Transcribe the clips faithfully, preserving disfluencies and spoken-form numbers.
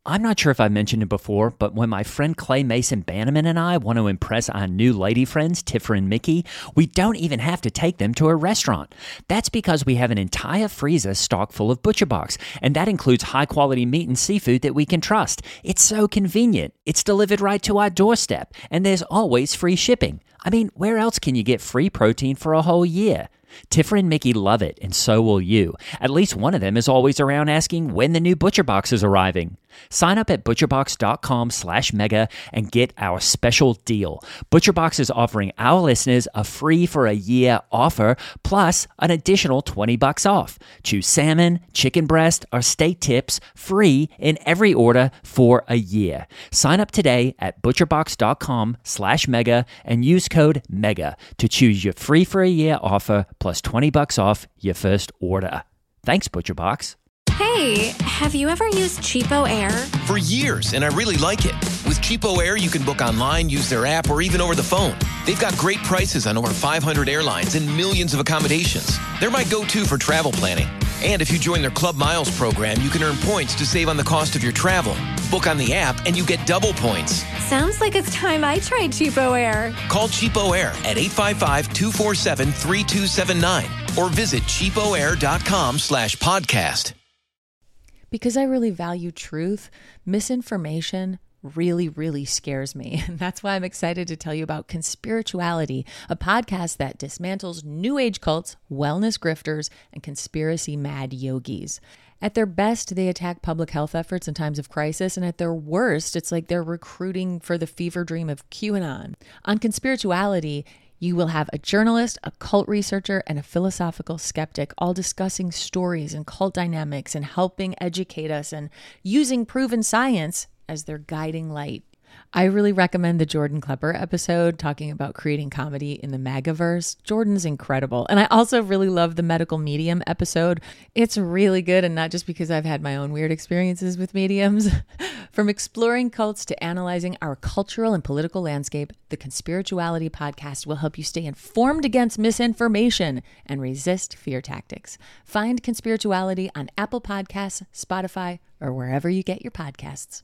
I'm not sure if I mentioned it before, but when my friend Clay Mason Bannerman and I want to impress our new lady friends, Tiffer and Mickey, we don't even have to take them to a restaurant. That's because we have an entire freezer stocked full of ButcherBox, and that includes high-quality meat and seafood that we can trust. It's so convenient. It's delivered right to our doorstep, and there's always free shipping. I mean, where else can you get free protein for a whole year? Tiffer and Mickey love it, and so will you. At least one of them is always around asking when the new ButcherBox is arriving. Sign up at butcherbox.com slash mega and get our special deal. ButcherBox is offering our listeners a free for a year offer plus an additional twenty bucks off. Choose salmon, chicken breast, or steak tips free in every order for a year. Sign up today at butcherbox.com slash mega and use code MEGA to choose your free for a year offer plus twenty bucks off your first order. Thanks, ButcherBox. Hey, have you ever used Cheapo Air? For years, and I really like it. With Cheapo Air, you can book online, use their app, or even over the phone. They've got great prices on over five hundred airlines and millions of accommodations. They're my go-to for travel planning. And if you join their Club Miles program, you can earn points to save on the cost of your travel. Book on the app, and you get double points. Sounds like it's time I tried Cheapo Air. Call Cheapo Air at eight five five, two four seven, three two seven nine or visit cheapoair.com slash podcast. Because I really value truth, misinformation really, really scares me. And that's why I'm excited to tell you about Conspirituality, a podcast that dismantles New Age cults, wellness grifters, and conspiracy mad yogis. At their best, they attack public health efforts in times of crisis, and at their worst, it's like they're recruiting for the fever dream of QAnon. On Conspirituality, you will have a journalist, a cult researcher, and a philosophical skeptic all discussing stories and cult dynamics and helping educate us and using proven science as their guiding light. I really recommend the Jordan Klepper episode talking about creating comedy in the MAGAverse. Jordan's incredible. And I also really love the medical medium episode. It's really good, and not just because I've had my own weird experiences with mediums. From exploring cults to analyzing our cultural and political landscape, the Conspirituality podcast will help you stay informed against misinformation and resist fear tactics. Find Conspirituality on Apple Podcasts, Spotify, or wherever you get your podcasts.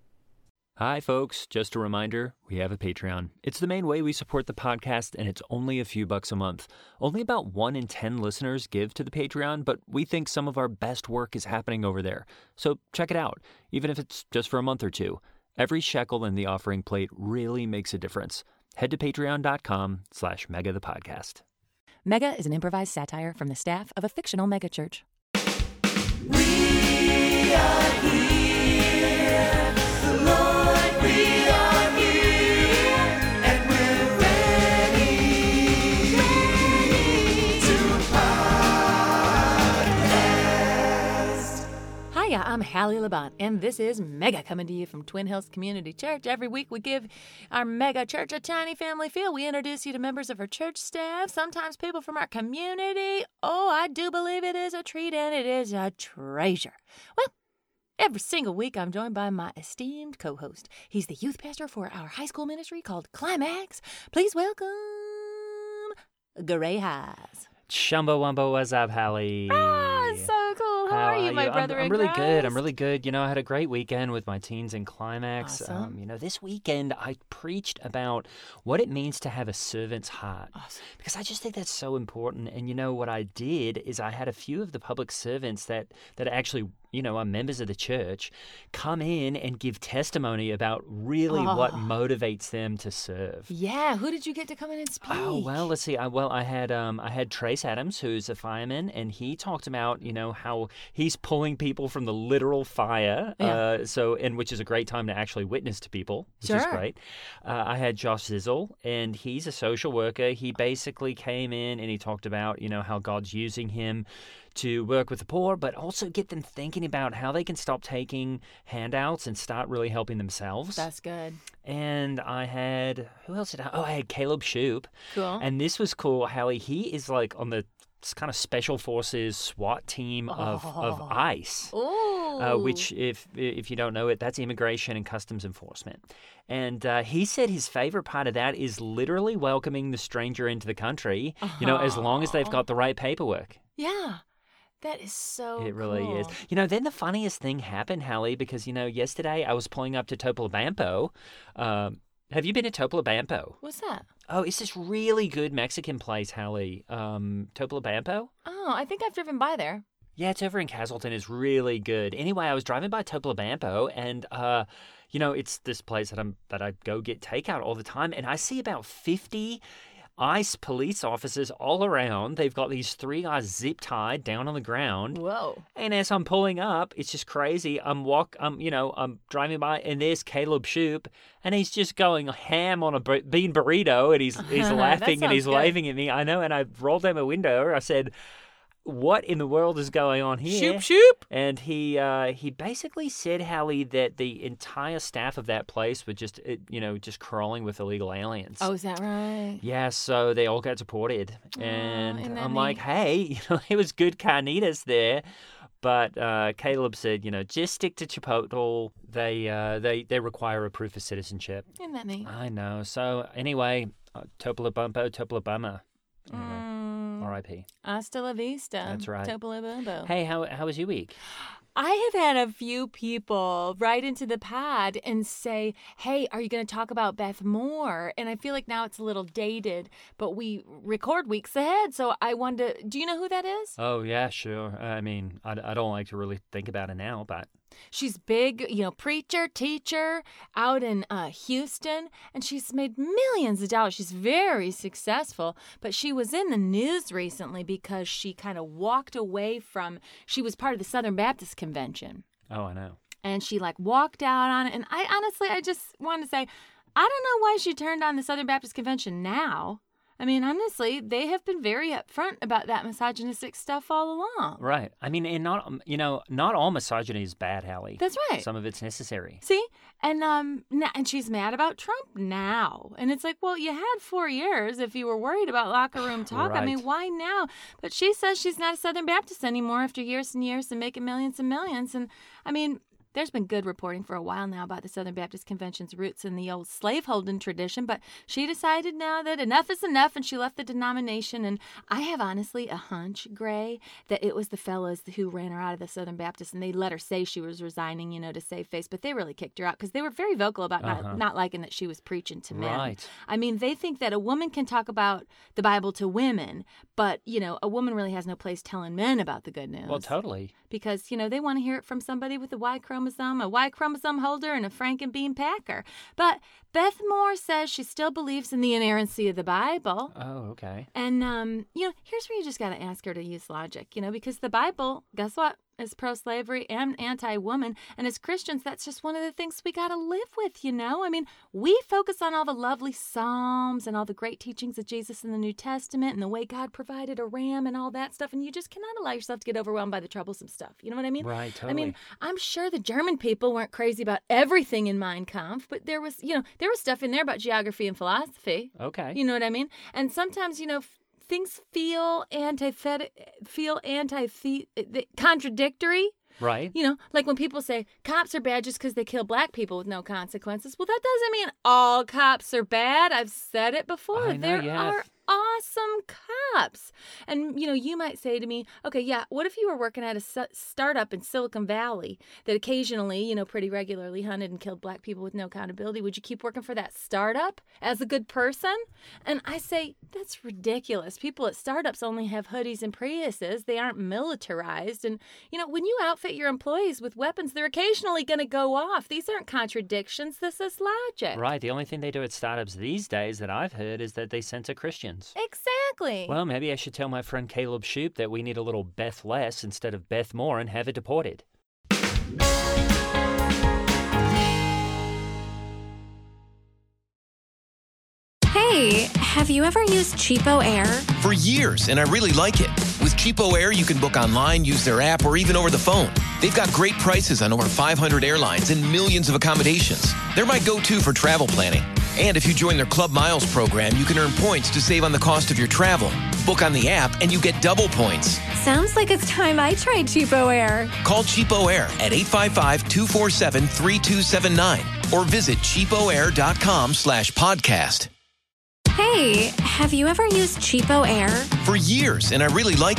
Hi, folks. Just a reminder, we have a Patreon. It's the main way we support the podcast, and it's only a few bucks a month. Only about one in ten listeners give to the Patreon, but we think some of our best work is happening over there. So check it out, even if it's just for a month or two. Every shekel in the offering plate really makes a difference. Head to patreon.com slash mega the podcast. Mega is an improvised satire from the staff of a fictional megachurch. We are here, the Lord, we are here, and we're ready, ready to podcast. Hiya, I'm Hallie Labont, and this is Mega, coming to you from Twin Hills Community Church. Every week we give our Mega Church a tiny family feel. We introduce you to members of our church staff, sometimes people from our community. Oh, I do believe it is a treat, and it is a treasure. Well, every single week I'm joined by my esteemed co-host. He's the youth pastor for our high school ministry called Climax. Please welcome Gray Haas. Shumbo Wumbo, what's up, Hallie? Ah, so cool. How, How are you, my I'm, brother? I'm, in really Christ? good. I'm really good. You know, I had a great weekend with my teens in Climax. Awesome. Um, you know, this weekend I preached about what it means to have a servant's heart. Awesome. Because I just think that's so important. And, you know, what I did is I had a few of the public servants that, that actually, you know, are members of the church come in and give testimony about really Oh. what motivates them to serve. Yeah, who did you get to come in and speak? Oh well, let's see. I, well, I had um, I had Trace Adams, who's a fireman, and he talked about you know how he's pulling people from the literal fire. Yeah. Uh, so, and which is a great time to actually witness to people, which is Sure. great. Uh, I had Josh Zizzle, and he's a social worker. He basically came in and he talked about you know how God's using him to work with the poor, but also get them thinking about how they can stop taking handouts and start really helping themselves. That's good. And I had, who else did I, oh, I had Caleb Shoup. Cool. And this was cool, Hallie. He is like on the kind of special forces SWAT team of, of Oh. ICE. Ooh. Uh, which, if if you don't know it, that's Immigration and Customs Enforcement. And uh, he said his favorite part of that is literally welcoming the stranger into the country, you know, as long as they've got the right paperwork. Yeah. That is so It really cool. is. You know, then the funniest thing happened, Hallie, because, you know, yesterday I was pulling up to Topolobampo. Um, have you been to Topolobampo? What's that? Oh, it's this really good Mexican place, Hallie. Um, Topolobampo? Oh, I think I've driven by there. Yeah, it's over in Castleton. It's really good. Anyway, I was driving by Topolobampo, and uh, you know, it's this place that I'm that I go get takeout all the time, and I see about fifty ICE police officers all around. They've got these three guys zip tied down on the ground. Whoa. And as I'm pulling up, it's just crazy. I'm walk, I'm you know, I'm driving by, and there's Caleb Shoup, and he's just going ham on a bur- bean burrito, and he's he's That laughing and he's sounds good. waving at me. I know, and I rolled down my window. I said, "What in the world is going on here?" Shoop, shoop. And he uh, he basically said, Hallie, that the entire staff of that place were just, uh, you know, just crawling with illegal aliens. Oh, is that right? Yeah, so they all got deported. isn't And that I'm like, neat? hey, you know, it was good carnitas there. But uh, Caleb said, you know, just stick to Chipotle. They, uh, they, they require a proof of citizenship. Isn't that neat? I know. So anyway, uh, Topolobampo, Topolobama. Anyway, Mm, R I P hasta la vista. That's right. Topolobampo. Hey, how how was your week? I have had a few people write into the pod and say, hey, are you going to talk about Beth Moore? And I feel like now it's a little dated, but we record weeks ahead. So I wanted to, do you know who that is? Oh, yeah, sure. I mean, I, I don't like to really think about it now, but She's big, you know, preacher, teacher out in uh, Houston, and she's made millions of dollars. She's very successful, but she was in the news recently because she kind of walked away from, she was part of the Southern Baptist Convention, oh, I know. and she like walked out on it. And I honestly, I just want to say, I don't know why she turned on the Southern Baptist Convention now. I mean, honestly, they have been very upfront about that misogynistic stuff all along. Right. I mean, and not, um, you know, not all misogyny is bad, Hallie. That's right. Some of it's necessary. See, and um, n- and she's mad about Trump now, and it's like, well, you had four years if you were worried about locker room talk. I mean, Right. why now? But she says she's not a Southern Baptist anymore after years and years and making millions and millions. And I mean, there's been good reporting for a while now about the Southern Baptist Convention's roots in the old slaveholding tradition, but she decided now that enough is enough, and she left the denomination. And I have honestly a hunch, Gray, that it was the fellows who ran her out of the Southern Baptist, and they let her say she was resigning, you know, to save face, but they really kicked her out because they were very vocal about Uh-huh. not, not liking that she was preaching to men. Right. I mean, they think that a woman can talk about the Bible to women, but, you know, a woman really has no place telling men about the good news. Well, totally. Because, you know, they want to hear it from somebody with a Y chromosome, a Y chromosome holder, and a Frankenbean packer. But Beth Moore says she still believes in the inerrancy of the Bible. Oh, okay. And, um, you know, here's where you just got to ask her to use logic, you know, because the Bible, guess what, is pro-slavery and anti-woman. And as Christians, that's just one of the things we got to live with, you know. I mean, we focus on all the lovely Psalms and all the great teachings of Jesus in the New Testament and the way God provided a ram and all that stuff. And you just cannot allow yourself to get overwhelmed by the troublesome stuff. You know what I mean? Right, I mean, totally. I'm sure the German people weren't crazy about everything in Mein Kampf, but there was, you know, there was stuff in there about geography and philosophy. Okay. You know what I mean? And sometimes, you know, f- things feel antithetical, feel anti contradictory. Right. You know, like when people say cops are bad just because they kill black people with no consequences. Well, that doesn't mean all cops are bad. I've said it before. I know there you have. are awesome cops. And, you know, you might say to me, okay, yeah, what if you were working at a s- startup in Silicon Valley that occasionally, you know, pretty regularly hunted and killed black people with no accountability? Would you keep working for that startup as a good person? And I say, that's ridiculous. People at startups only have hoodies and Priuses. They aren't militarized. And, you know, when you outfit your employees with weapons, they're occasionally going to go off. These aren't contradictions. This is logic. Right. The only thing they do at startups these days that I've heard is that they censor Christians. Exactly. Well, maybe I should tell my friend Caleb Shoup that we need a little Beth less instead of Beth more and have her deported. Hey, have you ever used Cheapo Air? For years, and I really like it. With Cheapo Air, you can book online, use their app, or even over the phone. They've got great prices on over five hundred airlines and millions of accommodations. They're my go-to for travel planning. And if you join their Club Miles program, you can earn points to save on the cost of your travel. Book on the app, and you get double points. Sounds like it's time I tried Cheapo Air. Call Cheapo Air at eight five five, two four seven, three two seven nine or visit cheapoair.com slash podcast. Hey, have you ever used Cheapo Air? For years, and I really like it. With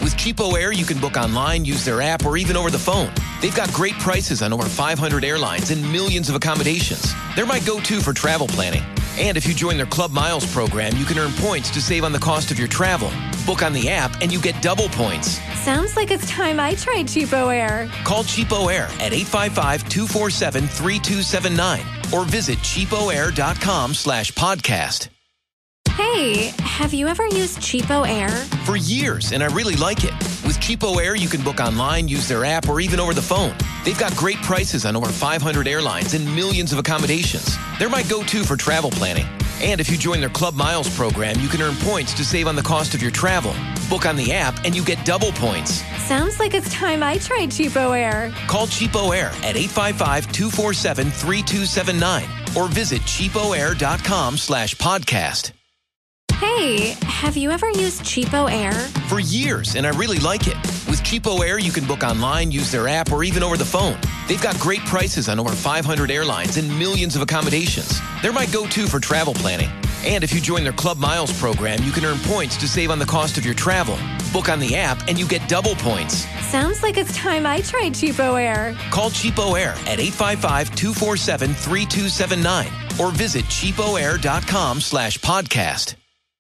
With Cheapo Air, you can book online, use their app, or even over the phone. They've got great prices on over five hundred airlines and millions of accommodations. They're my go-to for travel planning. And if you join their Club Miles program, you can earn points to save on the cost of your travel. Book on the app and you get double points. Sounds like it's time I tried Cheapo Air. Call Cheapo Air at eight five five, two four seven, three two seven nine or visit cheapoair.com slash podcast. Hey, have you ever used Cheapo Air? For years, and I really like it. With Cheapo Air, you can book online, use their app, or even over the phone. They've got great prices on over five hundred airlines and millions of accommodations. They're my go-to for travel planning. And if you join their Club Miles program, you can earn points to save on the cost of your travel. Book on the app and you get double points. Sounds like it's time I tried Cheapo Air. Call Cheapo Air at eight five five, two four seven, three two seven nine or visit cheapoair.com slash podcast. Hey, have you ever used Cheapo Air? For years, and I really like it. With Cheapo Air, you can book online, use their app, or even over the phone. They've got great prices on over five hundred airlines and millions of accommodations. They're my go-to for travel planning. And if you join their Club Miles program, you can earn points to save on the cost of your travel. Book on the app and you get double points. Sounds like it's time I tried Cheapo Air. Call Cheapo Air at eight five five, two four seven, three two seven nine or visit cheapoair.com slash podcast.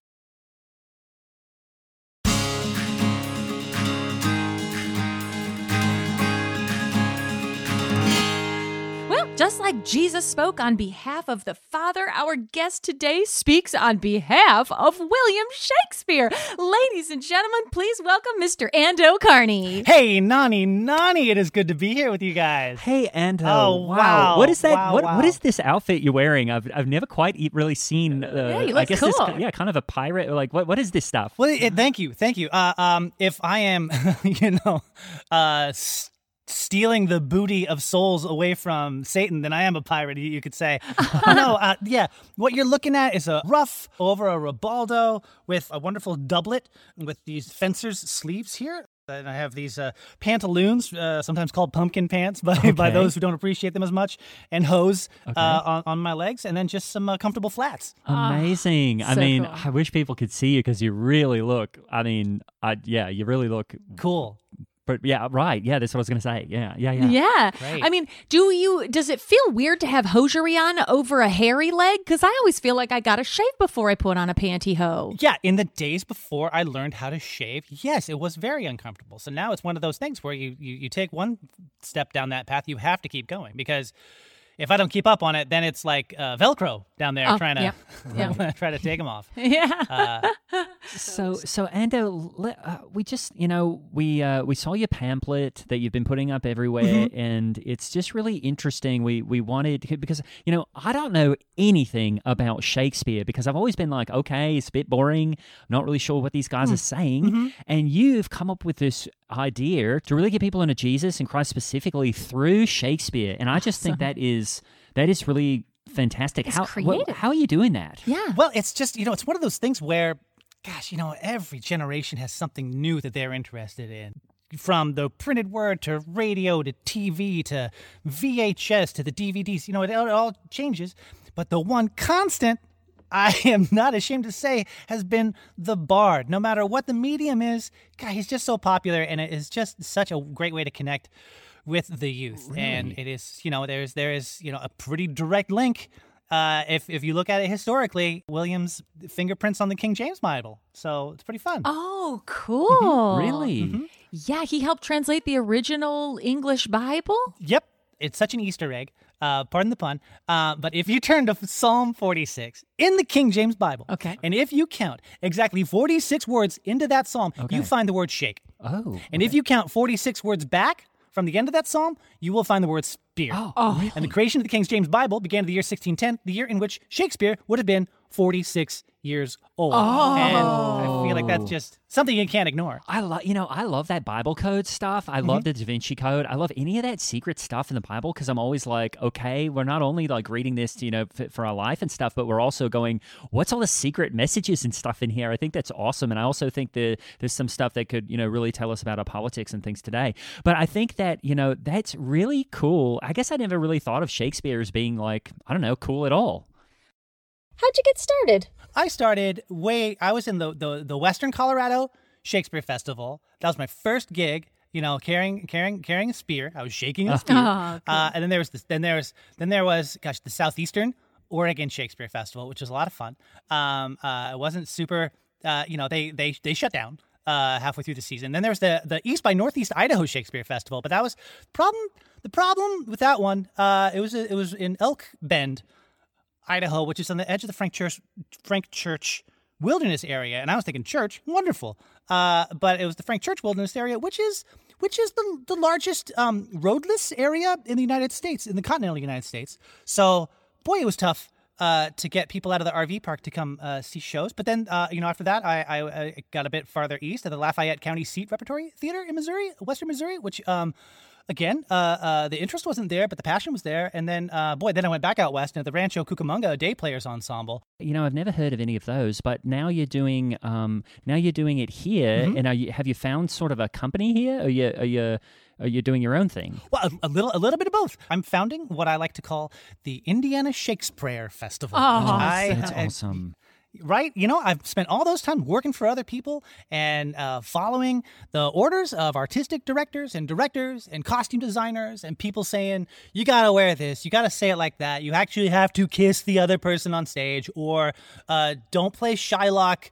Just like Jesus spoke on behalf of the Father, our guest today speaks on behalf of William Shakespeare. Ladies and gentlemen, please welcome Mister Ando Carney. Hey, Nani, Nani, it is good to be here with you guys. Hey, Ando. Oh, wow. What is that? Wow, what wow. What is this outfit you're wearing? I've I've never quite e- really seen. Uh, Yeah, you I look guess cool. This, yeah, kind of a pirate. Like, what what is this stuff? Well, it, thank you, thank you. Uh, um, if I am, you know, uh, s- stealing the booty of souls away from Satan, then I am a pirate, you you could say. no, uh, yeah, what you're looking at is a ruff over a ribaldo with a wonderful doublet with these fencer's sleeves here. And I have these uh, pantaloons, uh, sometimes called pumpkin pants by, Okay. by those who don't appreciate them as much, and hose Okay. uh, on, on my legs, and then just some uh, comfortable flats. Amazing. I so mean, cool. I wish people could see you because you really look. I mean, I yeah, you really look. Cool. But yeah, right. Yeah, that's what I was gonna say. Yeah, yeah, yeah. Yeah. Great. I mean, do you, does it feel weird to have hosiery on over a hairy leg? Because I always feel like I got to shave before I put on a pantyhose. Yeah, in the days before I learned how to shave, yes, it was very uncomfortable. So now it's one of those things where you, you, you take one step down that path, you have to keep going, because if I don't keep up on it, then it's like uh, Velcro down there Oh, trying to yeah, yeah. try to take them off. Yeah. So, so Ando, le- uh, we just, you know, we uh, we saw your pamphlet that you've been putting up everywhere, Mm-hmm. and it's just really interesting. We we wanted because you know I don't know anything about Shakespeare because I've always been like, okay, it's a bit boring. I'm not really sure what these Hmm. guys are saying, Mm-hmm. and you've come up with this idea to really get people into Jesus and Christ specifically through Shakespeare, and I just think that is that is really fantastic. It's how creative. wh- how are you doing that? Yeah. Well, it's just, you know, it's one of those things where, gosh, you know, every generation has something new that they're interested in. From the printed word to radio to T V to V H S to the D V Ds, you know, it all, it all changes. But the one constant, I am not ashamed to say, has been the Bard. No matter what the medium is, God, he's just so popular, and it is just such a great way to connect with the youth. And it is, you know, there's there is, you know, a pretty direct link. Uh, if if you look at it historically, William's fingerprints on the King James Bible. So it's pretty fun. Oh, cool. Really? Mm-hmm. Yeah, he helped translate the original English Bible. Yep. It's such an Easter egg. Uh, pardon the pun. Uh, but if you turn to Psalm forty-six in the King James Bible, Okay. and if you count exactly forty-six words into that psalm, you find the word shake. Oh, And if you count forty-six words back from the end of that psalm, you will find the word spear. oh, And the creation of the King James Bible began in the year sixteen ten, the year in which Shakespeare would have been forty-six years old. Oh. And I feel like that's just something you can't ignore. I love, you know, I love that Bible code stuff. I love Mm-hmm. the Da Vinci Code. I love any of that secret stuff in the Bible because I'm always like, okay, we're not only like reading this, you know, f- for our life and stuff, but we're also going, what's all the secret messages and stuff in here? I think that's awesome, and I also think that there's some stuff that could, you know, really tell us about our politics and things today. But I think that, you know, that's really cool. I guess I never really thought of Shakespeare as being like, I don't know, cool at all. How'd you get started? I started way, I was in the, the, the Western Colorado Shakespeare Festival. That was my first gig. You know, carrying carrying carrying a spear. I was shaking a spear. Oh, cool. uh, and then there was this, then there was then there was gosh the Southeastern Oregon Shakespeare Festival, which was a lot of fun. Um, uh, it wasn't super. Uh, you know, they they they shut down uh, halfway through the season. Then there was the the East by Northeast Idaho Shakespeare Festival, but that was problem. The problem with that one, uh, it was it was in Elk Bend, Idaho, which is on the edge of the Frank Church Frank Church Wilderness area, and I was thinking church, wonderful. Uh, but it was the Frank Church Wilderness area, which is which is the the largest um, roadless area in the United States, in the continental United States. So, boy, it was tough uh, to get people out of the R V park to come uh, see shows. But then, uh, you know, after that, I, I, I got a bit farther east at the Lafayette County Seat Repertory Theater in Missouri, Western Missouri, which. Um, Again, uh, uh, the interest wasn't there, but the passion was there. And then, uh, boy, then I went back out west into the Rancho Cucamonga Day Players Ensemble. You know, I've never heard of any of those, but now you're doing um, now you're doing it here. Mm-hmm. And are you, have you found sort of a company here? Are you are you are you doing your own thing? Well, a, a little, a little bit of both. I'm founding what I like to call the Indiana Shakespeare Festival. Oh, which I, That's I- awesome. Right? You know, I've spent all those time working for other people and uh, following the orders of artistic directors and directors and costume designers and people saying, you got to wear this, you got to say it like that, you actually have to kiss the other person on stage, or uh, don't play Shylock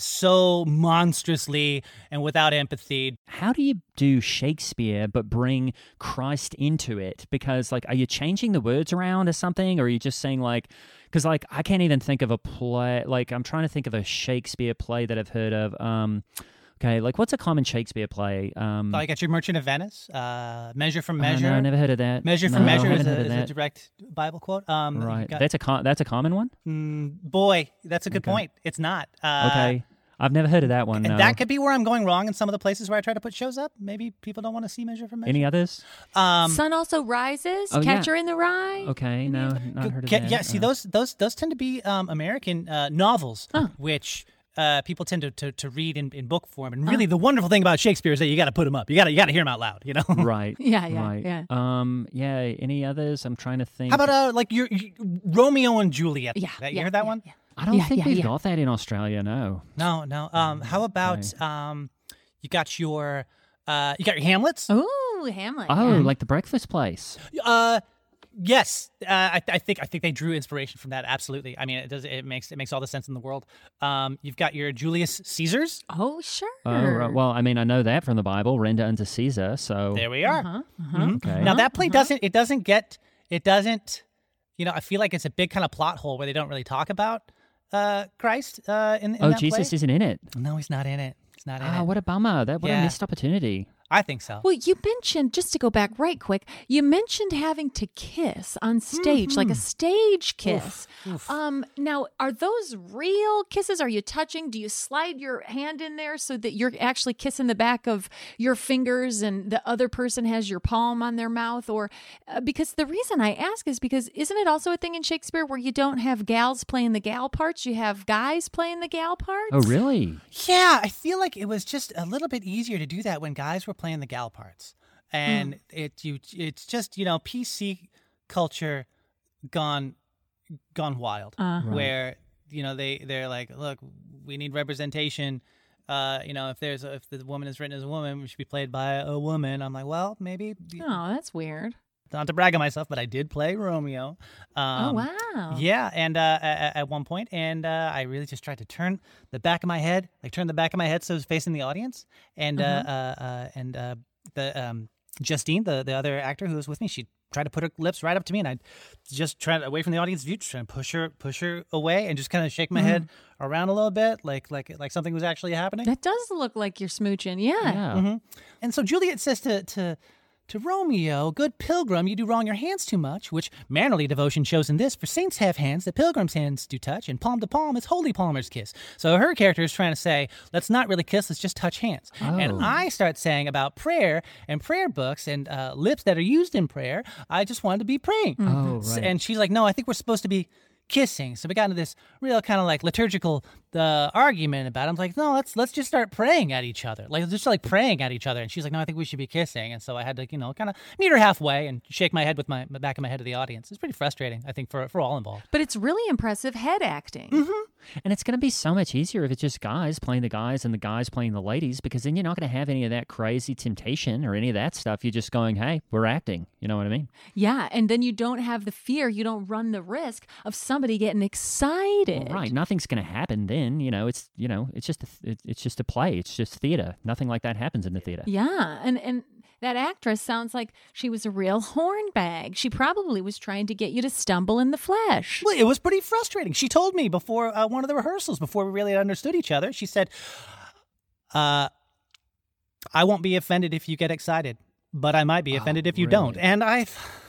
so monstrously and without empathy. How do you do Shakespeare but bring Christ into it? Because, like, are you changing the words around or something? Or are you just saying, like, because, like, I can't even think of a play. Like, I'm trying to think of a Shakespeare play that I've heard of. Um, okay, like, what's a common Shakespeare play? Um, Like at your Merchant of Venice, uh, Measure for uh, Measure. no, I never heard of that. Measure for No, Measure I is haven't a, heard of is a that. direct Bible quote. Um, you've Right, got- that's a com- that's a common one. Mm, boy, that's a good Okay. point. It's not. Uh, Okay, I've never heard of that one. And no. that could be where I'm going wrong in some of the places where I try to put shows up. Maybe people don't want to see Measure for Measure. Any others? Um, Sun Also Rises, Oh, yeah. Catcher in the Rye. Okay, no, not heard of Ca- that. yeah, see, Uh, those those those tend to be um, American uh, novels, which uh, people tend to, to, to read in, in book form. And really, the wonderful thing about Shakespeare is that you got to put them up. You got to you got to hear them out loud. You know. Right. Yeah, yeah, right. yeah. Um. Yeah. Any others? I'm trying to think. How about uh, like your, your Romeo and Juliet? Yeah, you yeah, heard that yeah, one? yeah. I don't Yeah, think yeah, we've yeah. got that in Australia. No. No, no. Um, how about um, you got your uh, you got your Hamlets? Ooh, Hamlet. Oh, yeah. like the Breakfast Place. Uh, yes. Uh, I, I think I think they drew inspiration from that. Absolutely. I mean, it does. It makes it makes all the sense in the world. Um, you've got your Julius Caesars. Oh, sure. Oh, right. Well, I mean, I know that from the Bible. Render unto Caesar. So. There we are. Uh-huh, Mhm. Okay. Now that play doesn't it doesn't get it doesn't you know I feel like it's a big kind of plot hole where they don't really talk about uh, Christ uh, in, in Oh, that Jesus play. isn't in it. No, he's not in it. He's not in Ah, it. what a bummer. That what Yeah. a missed opportunity. I think so. Well, you mentioned, just to go back right quick, you mentioned having to kiss on stage, like a stage kiss. Um, now, are those real kisses? Are you touching? Do you slide your hand in there so that you're actually kissing the back of your fingers and the other person has your palm on their mouth? Or uh, because the reason I ask is because isn't it also a thing in Shakespeare where you don't have gals playing the gal parts, you have guys playing the gal parts? Oh, really? Yeah, I feel like it was just a little bit easier to do that when guys were playing the gal parts, and it you it's just you know P C culture gone gone wild, Uh-huh. where you know they they're like, look, we need representation. Uh, you know, if there's a, if the woman is written as a woman, we should be played by a woman. I'm like, well, maybe Oh, that's weird. not to brag on myself, but I did play Romeo. Um, Oh, wow. Yeah, and uh, at, at one point, and uh, I really just tried to turn the back of my head, like turn the back of my head so it was facing the audience, and uh, uh, uh, and uh, the um, Justine, the the other actor who was with me, she tried to put her lips right up to me, and I just tried away from the audience view, just trying to push her push her away, and just kind of shake my head around a little bit, like like like something was actually happening. That does look like you're smooching. Yeah. Yeah. And so Juliet says to to to Romeo, good pilgrim, you do wrong your hands too much, which mannerly devotion shows in this, for saints have hands that pilgrims' hands do touch, and palm to palm is holy palmer's kiss. So her character is trying to say, let's not really kiss, let's just touch hands. And I start saying about prayer and prayer books and uh, lips that are used in prayer, I just wanted to be praying. Oh, S- right. And she's like, no, I think we're supposed to be kissing. So we got into this real kind of like liturgical the argument about it. I'm like, no, let's let's just start praying at each other. Like, just like praying at each other. And she's like, no, I think we should be kissing. And so I had to, you know, kind of meet her halfway and shake my head with my, my back of my head to the audience. It's pretty frustrating, I think, for for all involved. But it's really impressive head acting. Mm-hmm. And it's going to be so much easier if it's just guys playing the guys and the guys playing the ladies, because then you're not going to have any of that crazy temptation or any of that stuff. You're just going, hey, we're acting. You know what I mean? Yeah, and then you don't have the fear. You don't run the risk of somebody getting excited. Right. Nothing's going to happen then. You know, it's you know, it's just a, it, it's just a play. It's just theater. Nothing like that happens in the theater. Yeah, and and that actress sounds like she was a real hornbag. She probably was trying to get you to stumble in the flesh. Well, it was pretty frustrating. She told me before uh, one of the rehearsals, before we really understood each other, she said, uh, I won't be offended if you get excited, but I might be offended Oh, if you really? don't. And I,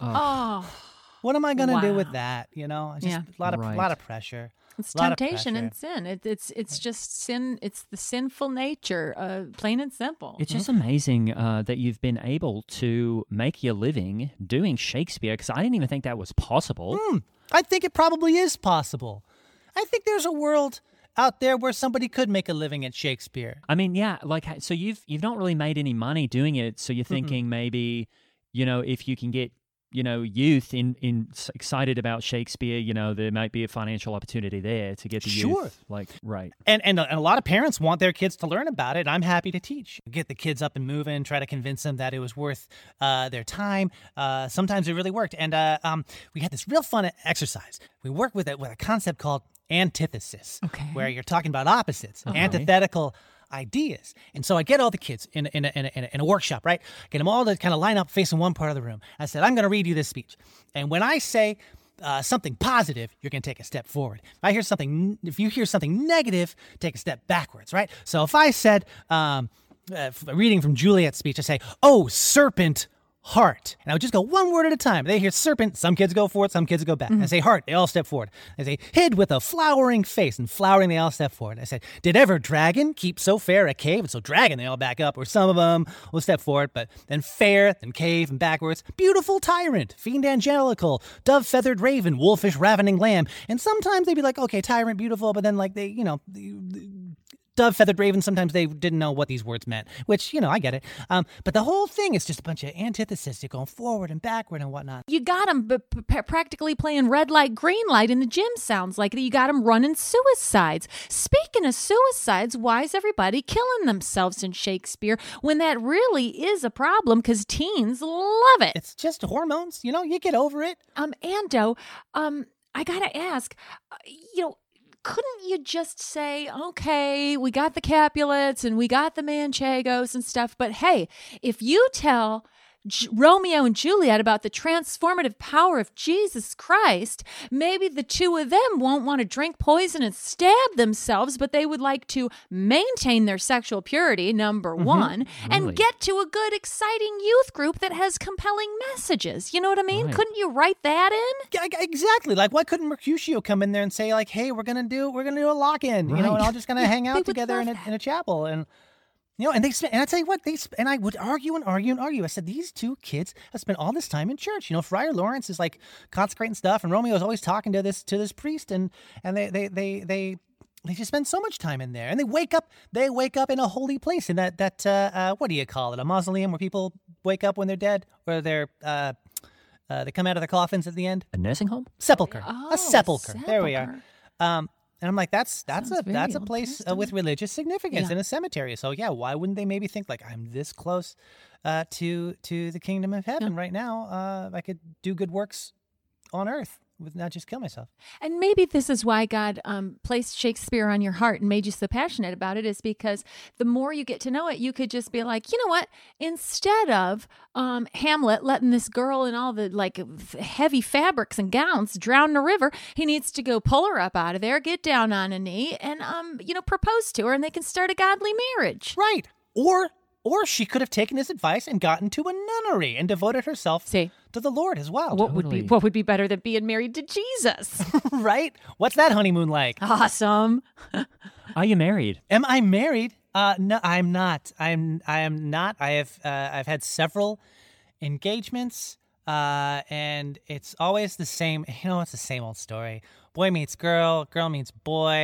Oh, what am I going to do Wow. with that? You know, it's just Yeah. a lot of, Right. lot of pressure. it's Lot of temptation pressure. and sin. It, it's it's just sin. It's the sinful nature, uh, plain and simple. It's just amazing uh, that you've been able to make your living doing Shakespeare, because I didn't even think that was possible. Hmm. I think it probably is possible. I think there's a world out there where somebody could make a living at Shakespeare. I mean, yeah, like so you've you've not really made any money doing it, so you're thinking maybe, you know, if you can get, you know, youth in in s- excited about Shakespeare, you know, there might be a financial opportunity there to get the Sure. youth. Like, right. And, and a, and a lot of parents want their kids to learn about it. I'm happy to teach. Get the kids up and moving, try to convince them that it was worth uh, their time. Uh, sometimes it really worked. And uh, um, we had this real fun exercise. We worked with it with a concept called antithesis, Okay. where you're talking about opposites, antithetical ideas. And so I get all the kids in a, in a, in a, in a, in a workshop, right? Get them all to kind of line up facing one part of the room. I said, I'm going to read you this speech. And when I say uh, something positive, you're going to take a step forward. If I hear something, if you hear something negative, take a step backwards, right? So if I said, um, uh, reading from Juliet's speech, I say, oh, serpent heart. And I would just go one word at a time. They hear serpent, some kids go forward, some kids go back. I say heart, they all step forward. I say hid with a flowering face, and flowering, they all step forward. I said, did ever dragon keep so fair a cave? And so dragon, they all back up, or some of them will step forward, but then fair, then cave, and backwards. Beautiful tyrant, fiend angelical, dove-feathered raven, wolfish ravening lamb. And sometimes they'd be like, okay, tyrant, beautiful, but then like they, you know, dove-feathered raven, sometimes they didn't know what these words meant, which, you know, I get it. Um, but the whole thing is just a bunch of antithesis. You're going forward and backward and whatnot. You got them b- p- practically playing red light, green light in the gym. Sounds like you got them running suicides. Speaking of suicides, why is everybody killing themselves in Shakespeare when that really is a problem? Because teens love it. It's just hormones. You know, you get over it. Um, Ando, um, I gotta ask, uh, you know, couldn't you just say, okay, we got the Capulets and we got the Manchegos and stuff, but hey, if you tell J- Romeo and Juliet about the transformative power of Jesus Christ, maybe the two of them won't want to drink poison and stab themselves, but they would like to maintain their sexual purity, number one, Really? and get to a good, exciting youth group that has compelling messages. You know what I mean? Right. Couldn't you write that in? Yeah, exactly. Like, why couldn't Mercutio come in there and say, like, hey, we're gonna do, we're gonna do a lock-in, you know, and Right. all just gonna hang They out would together in love a, that. in a chapel, and you know, and they spent, and I tell you what, they sp- and I would argue and argue and argue. I said, these two kids have spent all this time in church. You know, Friar Lawrence is like consecrating stuff, and Romeo is always talking to this to this priest, and and they they they they. They just spend so much time in there, and they wake up. They wake up in a holy place, in that that uh, uh, what do you call it? A mausoleum where people wake up when they're dead, where they're uh, uh, they come out of their coffins at the end. A nursing home? Sepulcher, Oh, a sepulcher. There we are. sepulcher. Um, and I'm like, that's that's Sounds a very that's a Old place uh, Testament. with religious significance Yeah. in a cemetery. So yeah, why wouldn't they maybe think like, I'm this close uh, to to the kingdom of heaven right now? Uh, I could do good works on earth with not just kill myself. And maybe this is why God um, placed Shakespeare on your heart and made you so passionate about it, is because the more you get to know it, you could just be like, you know what? Instead of um, Hamlet letting this girl in all the like heavy fabrics and gowns drown in a river, he needs to go pull her up out of there, get down on a knee, and um, you know, propose to her, and they can start a godly marriage. Right. Or or she could have taken his advice and gotten to a nunnery and devoted herself See, to the Lord as well. what would be Totally. what would be better than being married to Jesus? Right? What's that honeymoon like? Awesome. Are you married? Am I married? Uh, no, I'm not. I'm I am not. I have uh, I've had several engagements, uh, and it's always the same. You know, it's the same old story. Boy meets girl, girl meets boy.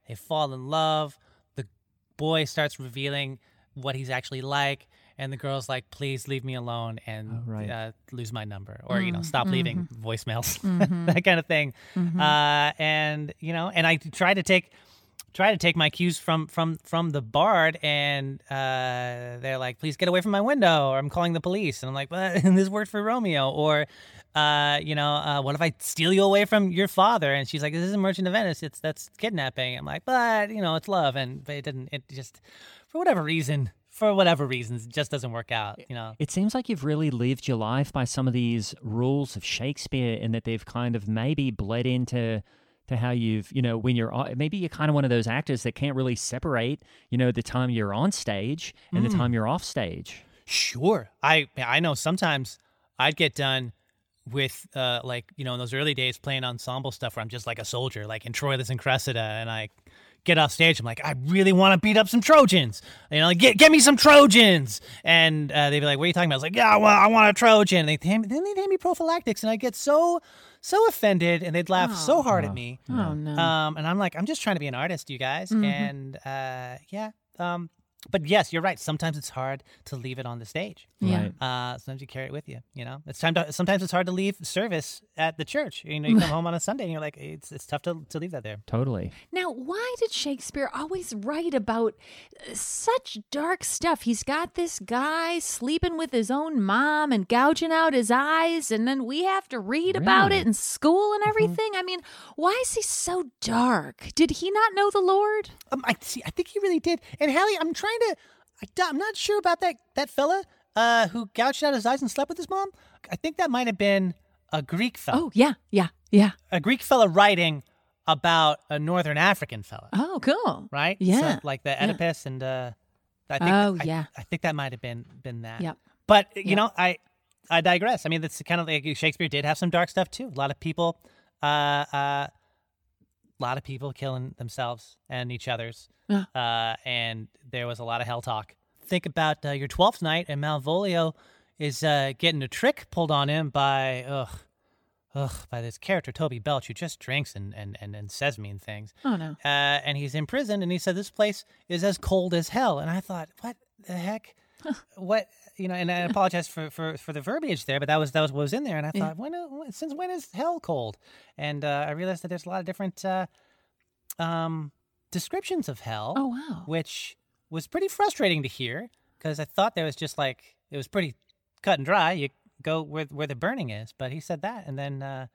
They fall in love. The boy starts revealing what he's actually like. And the girl's like, please leave me alone and Oh, right. uh, lose my number. Or, you know, Mm, stop leaving mhm. voicemails. Mhm. That kind of thing. Mhm. Uh, and, you know, and I try to take try to take my cues from from from the bard, and uh, they're like, please get away from my window, or I'm calling the police. And I'm like, well, this worked for Romeo. Or, uh, you know, uh, what if I steal you away from your father? And she's like, this isn't Merchant of Venice. It's that's kidnapping. I'm like, but, you know, it's love. And but it didn't, it just, for whatever reason, for whatever reasons, it just doesn't work out, you know. It seems like you've really lived your life by some of these rules of Shakespeare, and that they've kind of maybe bled into to how you've, you know, when you're on, maybe you're kind of one of those actors that can't really separate, you know, the time you're on stage and Mm. the time you're off stage. Sure. I I know sometimes I'd get done with, uh, like, you know, in those early days playing ensemble stuff where I'm just like a soldier, like in Troilus and Cressida, and I get off stage, I'm like, I really want to beat up some Trojans. You know, like, get get me some Trojans. And uh, they'd be like, what are you talking about? I was like, yeah, well, I want a Trojan. And they'd hand, then they'd hand me prophylactics, and I'd get so, so offended, and they'd laugh so hard at me. Oh, no. Um, and I'm like, I'm just trying to be an artist, you guys. Mhm. And uh, yeah. Um, but yes, you're right. Sometimes it's hard to leave it on the stage. Yeah. Right. Uh, sometimes you carry it with you. You know, it's time to. Sometimes it's hard to leave service at the church. You know, you come home on a Sunday and you're like, it's it's tough to to leave that there. Totally. Now, why did Shakespeare always write about uh, such dark stuff? He's got this guy sleeping with his own mom and gouging out his eyes, and then we have to read about Really? it in school and everything. I mean, why is he so dark? Did he not know the Lord? Um, I see. I think he really did. And Hallie, I'm trying to. I, I'm not sure about that that fella uh, who gouged out his eyes and slept with his mom. I think that might have been a Greek fella. Oh, yeah, yeah, yeah. A Greek fella writing about a Northern African fella, Oh, cool. right? Yeah. So, like the Oedipus and. Uh, I think, Oh, I- yeah. I think that might have been been that. Yep. But you Yep. know, I I digress. I mean, that's kind of like Shakespeare did have some dark stuff too. A lot of people, uh, uh, a lot of people killing themselves and each other's, Yeah. uh, and there was a lot of hell talk. Think about uh, your twelfth night, and Malvolio is uh, getting a trick pulled on him by ugh, ugh, by this character Toby Belch, who just drinks and and and, and says mean things. Oh, no. Uh, and he's in prison, and he said this place is as cold as hell. And I thought, what the heck? What, you know? And I apologize for, for, for the verbiage there, but that was that was what was in there. And I Yeah. thought, when, uh, when since when is hell cold? And uh, I realized that there's a lot of different uh, um, descriptions of hell, Oh, wow. which was pretty frustrating to hear, because I thought there was just like it was pretty cut and dry. You go where where the burning is, but he said that, and then. Uh,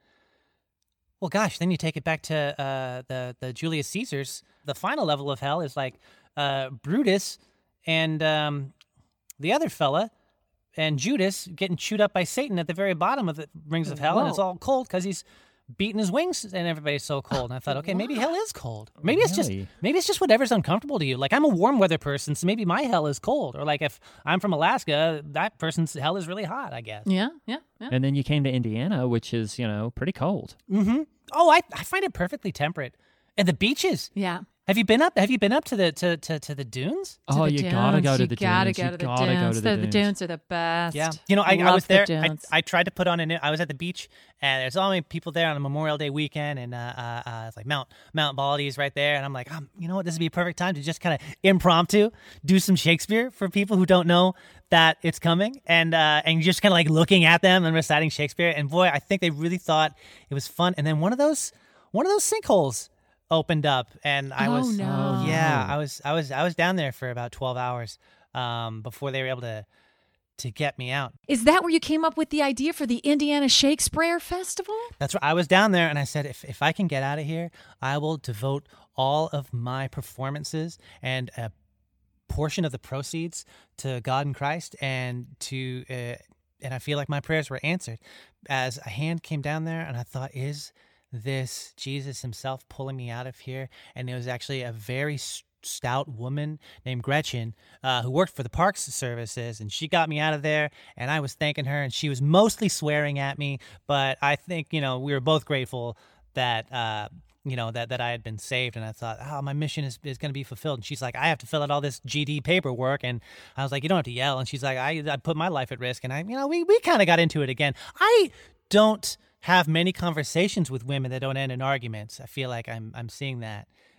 Well, gosh, then you take it back to uh, the the Julius Caesar's. The final level of hell is like uh, Brutus and um, the other fella and Judas getting chewed up by Satan at the very bottom of the rings of hell, and it's Whoa. all cold because he's beating his wings, and everybody's so cold. And I thought, okay, maybe hell is cold. Maybe it's just Really? maybe it's just whatever's uncomfortable to you. Like I'm a warm weather person, so maybe my hell is cold. Or like if I'm from Alaska, that person's hell is really hot, I guess. Yeah, yeah, yeah. And then you came to Indiana, which is, you know, pretty cold. Mm-hmm. Oh, I, I find it perfectly temperate. And the beaches. Yeah. Have you been up? Have you been up to the to to, to the dunes? To Oh, the you gotta go dunes. to You the gotta dunes. go You to the gotta go dunes. to the The, the dunes. dunes are the best. Yeah, you know, I, I Love was the there. I, dunes. I tried to put on an. I was at the beach, and there's all many people there on a Memorial Day weekend, and uh, uh, uh, it's like Mount Mount Baldy's right there, and I'm like, um, you know what, this would be a perfect time to just kind of impromptu do some Shakespeare for people who don't know that it's coming, and uh, and just kind of like looking at them and reciting Shakespeare, and boy, I think they really thought it was fun. And then one of those one of those sinkholes opened up, and I Oh, was no. yeah, I was I was I was down there for about twelve hours um, before they were able to to get me out. Is that where you came up with the idea for the Indiana Shakespeare Festival? That's right. I was down there, and I said, if if I can get out of here, I will devote all of my performances and a portion of the proceeds to God and Christ, and to uh, and I feel like my prayers were answered. As a hand came down there, and I thought, is this Jesus himself pulling me out of here? And it was actually a very s- stout woman named Gretchen uh, who worked for the Parks Services, and she got me out of there, and I was thanking her, and she was mostly swearing at me, but I think, you know, we were both grateful that uh, you know, that, that I had been saved. And I thought, oh, my mission is, is going to be fulfilled. And she's like, I have to fill out all this G D paperwork. And I was like, you don't have to yell. And she's like, I, I put my life at risk. And I, you know, we, we kind of got into it again. I don't have many conversations with women that don't end in arguments. I feel like I'm, I'm seeing that.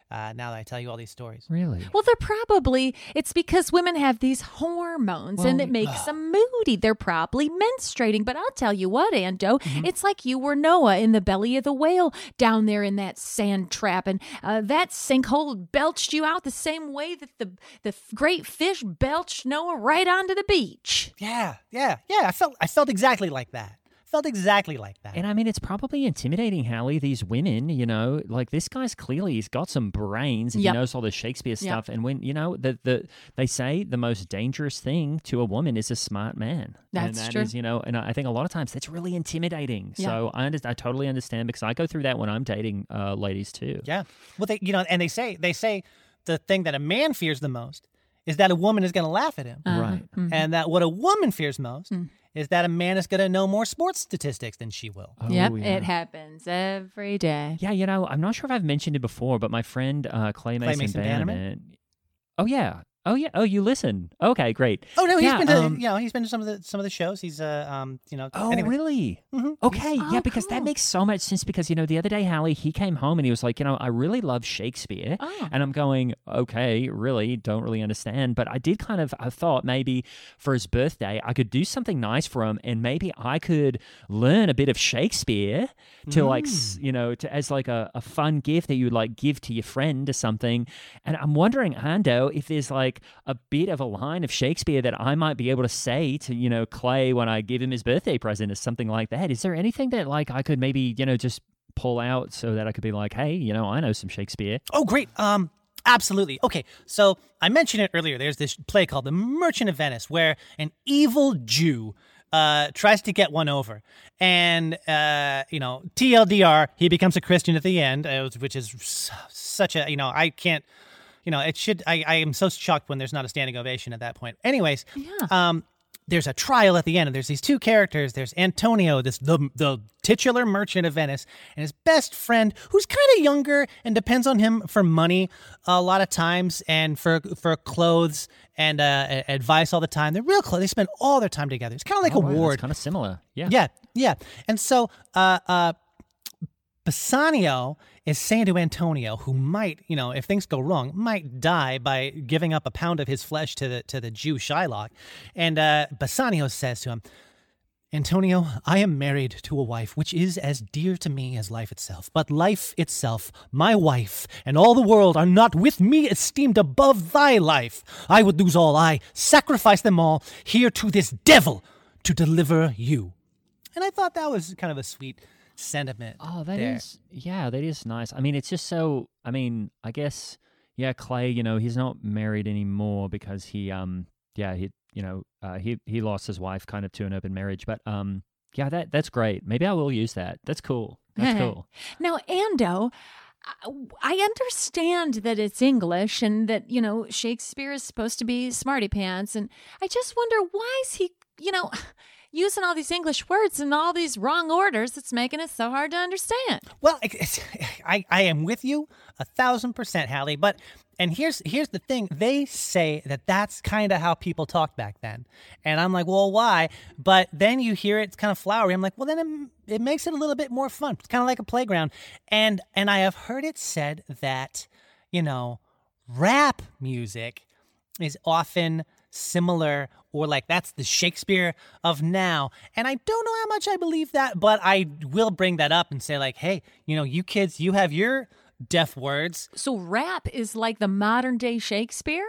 Uh, now that I tell you all these stories. Really? Well, they're probably, it's because women have these hormones and it makes them moody. They're probably menstruating. But I'll tell you what, Ando, Mm-hmm. it's like you were Noah in the belly of the whale down there in that sand trap. And uh, that sinkhole belched you out the same way that the, the great fish belched Noah right onto the beach. Yeah, yeah, yeah. I felt I felt exactly like that. Felt exactly like that. And I mean, it's probably intimidating, Hallie, these women, you know, like this guy's clearly, he's got some brains and Yep. he knows all the Shakespeare stuff. And when, you know, the, the they say the most dangerous thing to a woman is a smart man. and That's that true. is, you know, and I think a lot of times that's really intimidating. Yeah. So I, under, I totally understand because I go through that when I'm dating uh, ladies too. Yeah. Well, they, you know, and they say they say the thing that a man fears the most is that a woman is going to laugh at him, Uh-huh. Right. and that what a woman fears most Mm. is that a man is going to know more sports statistics than she will. Oh, yep, yeah. it happens every day. Yeah, you know, I'm not sure if I've mentioned it before, but my friend uh, Clay Mason, Mason Bannerman. Bannerman? Oh yeah, oh yeah, oh you listen. Okay, great. Oh no, he's Yeah, been to um, you know he's been to some of the some of the shows. He's uh um you know Oh, anyway. really? Mhm. Okay, Oh, yeah, because that cool. makes so much sense. Because you know, the other day, Hallie, he came home and he was like, you know, I really love Shakespeare, Oh. and I'm going, okay, really, don't really understand, but I did kind of, I thought maybe for his birthday, I could do something nice for him, and maybe I could learn a bit of Shakespeare to like, s- Mm. you know, to as like a, a fun gift that you would like give to your friend or something. And I'm wondering, Ando, if there's like a bit of a line of Shakespeare that I might be able to say to, you know, Clay when I give him his birthday present or something like that. Is there anything that like I could maybe, you know, just pull out so that I could be like, hey, you know, I know some Shakespeare. Oh, great. Um, absolutely. Okay, so I mentioned it earlier. There's this play called The Merchant of Venice, where an evil Jew uh, tries to get one over, and uh, you know, T L D R, he becomes a Christian at the end, uh, which is s- such a you know, I can't, you know, it should. I, I am so shocked when there's not a standing ovation at that point. Anyways, Yeah. um, there's a trial at the end, and there's these two characters. There's Antonio, this the the titular merchant of Venice, and his best friend, who's kind of younger and depends on him for money a lot of times, and for for clothes and uh, advice all the time. They're real close. They spend all their time together. It's kind of like a ward. Kind of similar. Yeah. Yeah, yeah. And so uh, uh, Bassanio is saying to Antonio, who might, you know, if things go wrong, might die by giving up a pound of his flesh to the to the Jew Shylock. And uh, Bassanio says to him, Antonio, I am married to a wife which is as dear to me as life itself. But life itself, my wife, and all the world are not with me esteemed above thy life. I would lose all, I sacrifice them all here to this devil to deliver you. And I thought that was kind of a sweet sentiment. Oh, that is there. yeah, that is nice. I mean, it's just so. I mean, I guess yeah, Clay. You know, he's not married anymore because he um yeah he you know uh, he he lost his wife kind of to an open marriage. But um yeah, that that's great. Maybe I will use that. That's cool. That's cool. Now, Ando, I- I understand that it's English and that, you know, Shakespeare is supposed to be smarty pants. And I just wonder, why is he, you know, using all these English words in all these wrong orders that's making it so hard to understand? Well, it- it's, I, I am with you a thousand percent, Hallie. But and here's here's the thing: they say that that's kind of how people talked back then, and I'm like, well, why? But then you hear it, it's kind of flowery. I'm like, well, then it, it makes it a little bit more fun. It's kind of like a playground, and and I have heard it said that, you know, rap music is often similar, or like that's the Shakespeare of now. And I don't know how much I believe that, but I will bring that up and say like, hey, you know, you kids, you have your deaf words. So rap is like the modern day Shakespeare?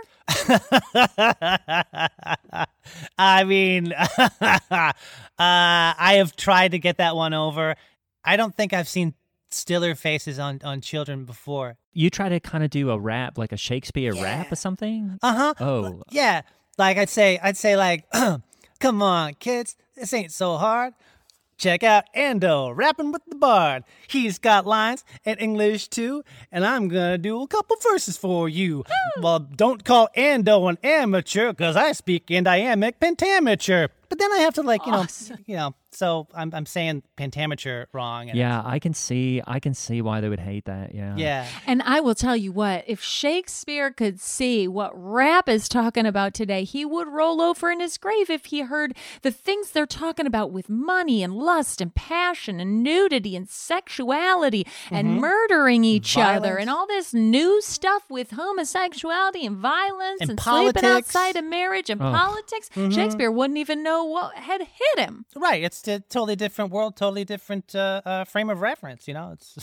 I mean, uh, I have tried to get that one over. I don't think I've seen stiller faces on, on children before. You try to kind of do a rap, like a Shakespeare rap or something. Uh-huh. Oh, Yeah. Like I'd say, I'd say like, come on, kids, this ain't so hard. Check out Ando rapping with the bard. He's got lines in English too, and I'm gonna do a couple verses for you. Well, don't call Ando an amateur, cause I speak in dynamic pentameter. but then I have to like you know Awesome. you know. So I'm I'm saying pentameter wrong. And Yeah, I can see I can see why they would hate that. Yeah. Yeah. And I will tell you what, if Shakespeare could see what rap is talking about today, he would roll over in his grave if he heard the things they're talking about with money and lust and passion and nudity and sexuality and murdering each other Violence. and all this new stuff with homosexuality and violence And and, sleeping politics. outside of marriage and Oh. politics. Shakespeare wouldn't even know what had hit him. Right. It's a totally different world, totally different uh, uh, frame of reference. You know, it's.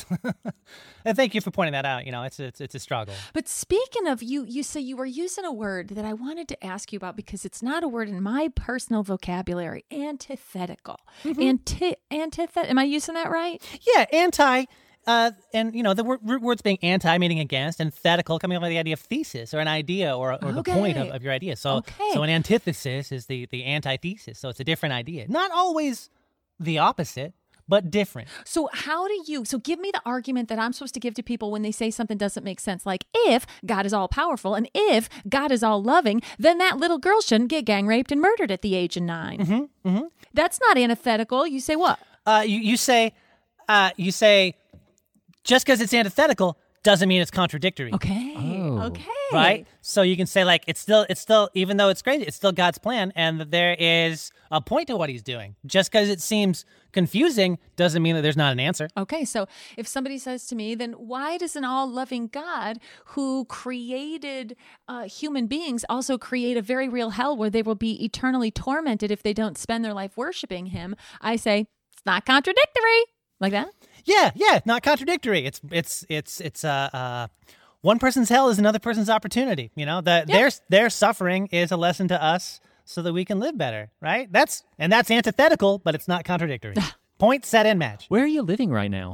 And thank you for pointing that out. You know, it's it's it's a struggle. But speaking of you, you say you were using a word that I wanted to ask you about because it's not a word in my personal vocabulary. Antithetical. Anti antithet. Am I using that right? Yeah, anti. Uh, and you know the word, root words being anti meaning against, and thetical coming up with the idea of thesis or an idea or, or the point of, Okay. of your idea. So Okay. so an antithesis is the the antithesis. So it's a different idea, not always the opposite, but different. So how do you? So give me the argument that I'm supposed to give to people when they say something doesn't make sense. Like if God is all powerful and if God is all loving, then that little girl shouldn't get gang raped and murdered at the age of nine. Mm-hmm, mm-hmm. That's not antithetical. You say what? Uh, you you say, uh, you say, just because it's antithetical doesn't mean it's contradictory. Okay. Oh. Okay. Right? So you can say like it's still it's still even though it's crazy, it's still God's plan and that there is a point to what he's doing. Just because it seems confusing doesn't mean that there's not an answer. Okay, so if somebody says to me, then why does an all-loving God who created uh, human beings also create a very real hell where they will be eternally tormented if they don't spend their life worshiping him? I say, it's not contradictory. Like that? Yeah, yeah, not contradictory. It's it's it's it's uh uh one person's hell is another person's opportunity. You know, the, their their suffering is a lesson to us so that we can live better, right? That's and that's antithetical, but it's not contradictory. Point, set, and match. Where are you living right now?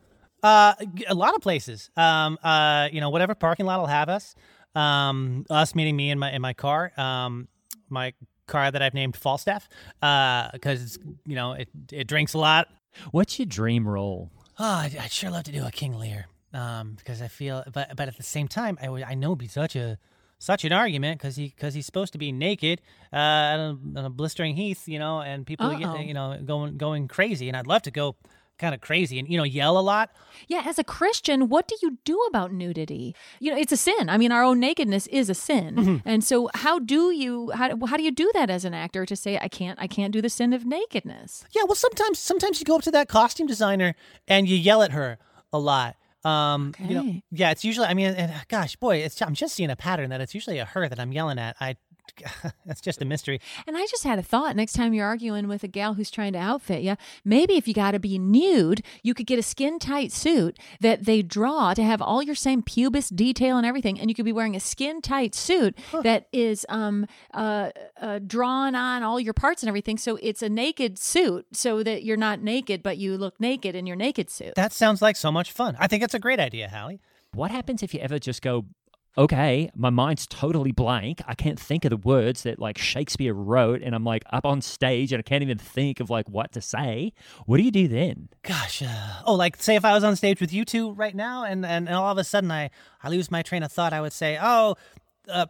Uh, a lot of places. Um, uh, you know, whatever parking lot will have us. Um, us meeting me in my in my car. Um, my car that I've named Falstaff. Uh, because you know it it drinks a lot. What's your dream role? Oh, I'd, I'd sure love to do a King Lear. Um, because I feel, but but at the same time, I would I know it'd be such a such an argument because he because he's supposed to be naked, uh, on a, on a blistering heath, you know, and people Uh-oh. get, you know going going crazy, and I'd love to go kind of crazy and you know yell a lot. Yeah, as a Christian, what do you do about nudity? You know, it's a sin. I mean, our own nakedness is a sin. Mm-hmm. And so how do you how, how do you do that as an actor to say I can't I can't do the sin of nakedness? Yeah, well, sometimes sometimes you go up to that costume designer and you yell at her a lot. Um, you know, Okay. yeah, it's usually. I mean, and, gosh, boy, it's I'm just seeing a pattern that it's usually a her that I'm yelling at. I, that's just a mystery. And I just had a thought. Next time you're arguing with a gal who's trying to outfit you, maybe if you got to be nude, you could get a skin tight suit that they draw to have all your same pubis detail and everything, and you could be wearing a skin tight suit that is um uh, uh drawn on all your parts and everything. So it's a naked suit, so that you're not naked, but you look naked in your naked suit. That sounds like so much fun. I think it's a great idea, Hallie. What happens if you ever just go, okay, my mind's totally blank. I can't think of the words that like Shakespeare wrote, and I'm like up on stage and I can't even think of like what to say. What do you do then? Gosh, uh, oh, like say if I was on stage with you two right now, and, and, and all of a sudden I, I lose my train of thought, I would say, oh, uh,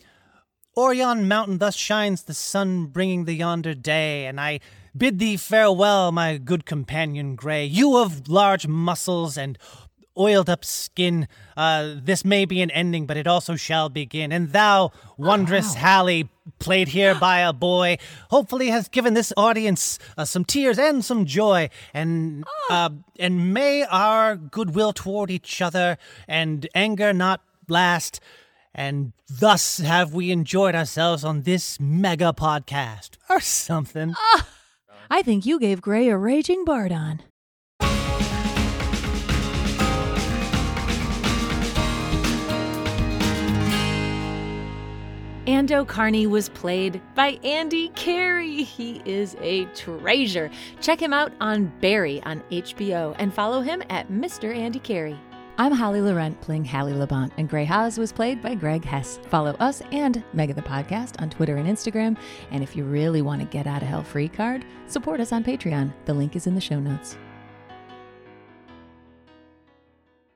o'er yon mountain thus shines the sun, bringing the yonder day, and I bid thee farewell, my good companion gray. You of large muscles and oiled up skin, uh, this may be an ending, but it also shall begin. And thou, wondrous Hallie, played here by a boy, hopefully has given this audience uh, some tears and some joy. And uh, and may our goodwill toward each other and anger not last. And thus have we enjoyed ourselves on this mega podcast or something. I think you gave Gray a raging Bardon. Ando Carney was played by Andy Carey. He is a treasure. Check him out on Barry on H B O and follow him at Mister Andy Carey. I'm Holly Laurent playing Hallie Labont, and Gray Haas was played by Greg Hess. Follow us and Mega the Podcast on Twitter and Instagram. And if you really want to get out of hell free card, support us on Patreon. The link is in the show notes.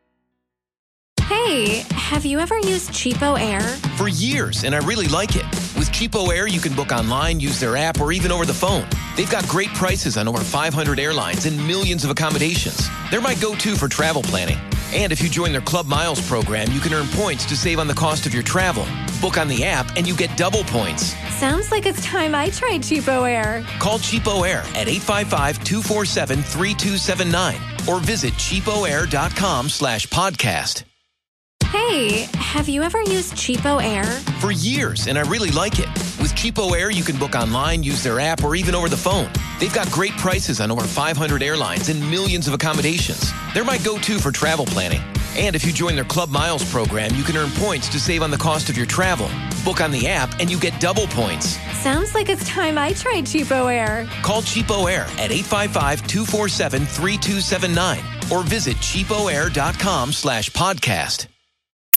Hey, have you ever used Cheapo Air? For years, and I really like it. With Cheapo Air, you can book online, use their app, or even over the phone. They've got great prices on over five hundred airlines and millions of accommodations. They're my go-to for travel planning. And if you join their Club Miles program, you can earn points to save on the cost of your travel. Book on the app and you get double points. Sounds like it's time I tried Cheapo Air. Call Cheapo Air at eight five five, two four seven, three two seven nine or visit cheapoair.com slash podcast. Hey, have you ever used Cheapo Air? For years, and I really like it. With Cheapo Air, you can book online, use their app, or even over the phone. They've got great prices on over five hundred airlines and millions of accommodations. They're my go-to for travel planning. And if you join their Club Miles program, you can earn points to save on the cost of your travel. Book on the app and you get double points. Sounds like it's time I tried Cheapo Air. Call Cheapo Air at eight five five, two four seven, three two seven nine or visit cheapoair.com slash podcast.